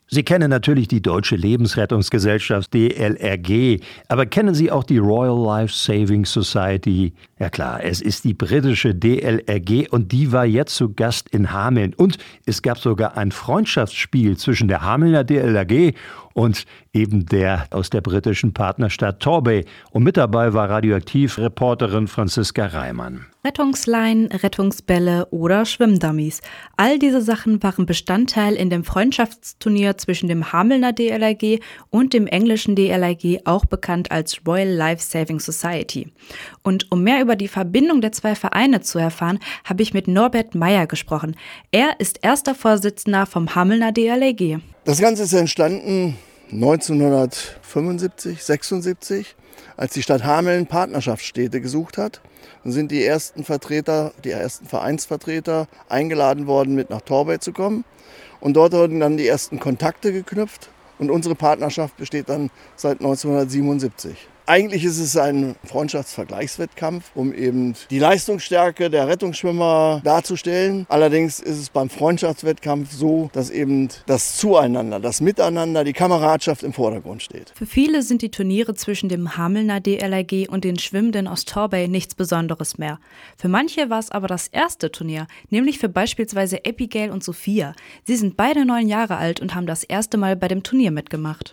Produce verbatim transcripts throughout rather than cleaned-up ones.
Sie kennen natürlich die Deutsche Lebensrettungsgesellschaft D L R G, aber kennen Sie auch die Royal Life Saving Society? Ja klar, es ist die britische D L R G und die war jetzt zu Gast in Hameln. Und es gab sogar ein Freundschaftsspiel zwischen der Hamelner D L R G und eben der aus der britischen Partnerstadt Torbay. Und mit dabei war Radioaktiv-Reporterin Franziska Reimann. Rettungsleinen, Rettungsbälle oder Schwimmdummies. All diese Sachen waren Bestandteil in dem Freundschaftsturnier zwischen dem Hamelner D L R G und dem englischen D L R G, auch bekannt als Royal Life Saving Society. Und um mehr über die Verbindung der zwei Vereine zu erfahren, habe ich mit Norbert Meyer gesprochen. Er ist erster Vorsitzender vom Hamelner D L R G. Das Ganze ist entstanden neunzehnhundertfünfundsiebzig, sechsundsiebzig, als die Stadt Hameln Partnerschaftsstädte gesucht hat. Dann sind die ersten Vertreter, die ersten Vereinsvertreter eingeladen worden, mit nach Torbay zu kommen. Und dort wurden dann die ersten Kontakte geknüpft. Und unsere Partnerschaft besteht dann seit neunzehnhundertsiebenundsiebzig. Eigentlich ist es ein Freundschaftsvergleichswettkampf, um eben die Leistungsstärke der Rettungsschwimmer darzustellen. Allerdings ist es beim Freundschaftswettkampf so, dass eben das Zueinander, das Miteinander, die Kameradschaft im Vordergrund steht. Für viele sind die Turniere zwischen dem Hamelner D L R G und den Schwimmenden aus Torbay nichts Besonderes mehr. Für manche war es aber das erste Turnier, nämlich für beispielsweise Abigail und Sophia. Sie sind beide neun Jahre alt und haben das erste Mal bei dem Turnier mitgemacht.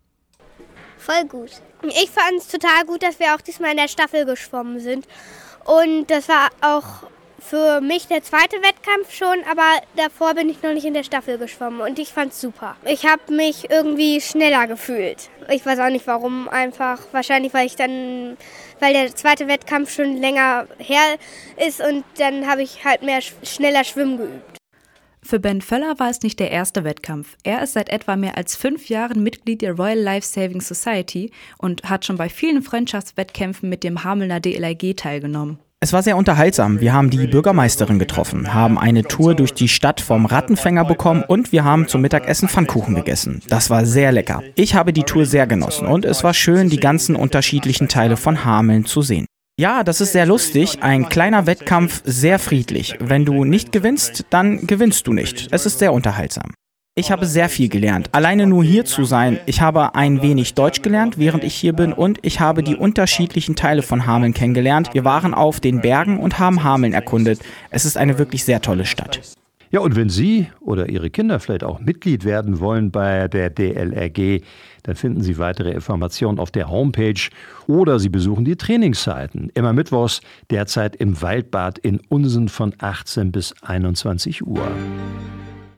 Voll gut. Ich fand es total gut, dass wir auch diesmal in der Staffel geschwommen sind. Und das war auch für mich der zweite Wettkampf schon, aber davor bin ich noch nicht in der Staffel geschwommen und ich fand es super. Ich habe mich irgendwie schneller gefühlt. Ich weiß auch nicht warum, einfach wahrscheinlich, weil ich dann, weil der zweite Wettkampf schon länger her ist und dann habe ich halt mehr schneller schwimmen geübt. Für Ben Völler war es nicht der erste Wettkampf. Er ist seit etwa mehr als fünf Jahren Mitglied der Royal Life Saving Society und hat schon bei vielen Freundschaftswettkämpfen mit dem Hamelner D L R G teilgenommen. Es war sehr unterhaltsam. Wir haben die Bürgermeisterin getroffen, haben eine Tour durch die Stadt vom Rattenfänger bekommen und wir haben zum Mittagessen Pfannkuchen gegessen. Das war sehr lecker. Ich habe die Tour sehr genossen und es war schön, die ganzen unterschiedlichen Teile von Hameln zu sehen. Ja, das ist sehr lustig. Ein kleiner Wettkampf, sehr friedlich. Wenn du nicht gewinnst, dann gewinnst du nicht. Es ist sehr unterhaltsam. Ich habe sehr viel gelernt. Alleine nur hier zu sein. Ich habe ein wenig Deutsch gelernt, während ich hier bin. Und ich habe die unterschiedlichen Teile von Hameln kennengelernt. Wir waren auf den Bergen und haben Hameln erkundet. Es ist eine wirklich sehr tolle Stadt. Ja, und wenn Sie oder Ihre Kinder vielleicht auch Mitglied werden wollen bei der D L R G, dann finden Sie weitere Informationen auf der Homepage oder Sie besuchen die Trainingszeiten. Immer mittwochs, derzeit im Waldbad in Unsen von achtzehn bis einundzwanzig Uhr.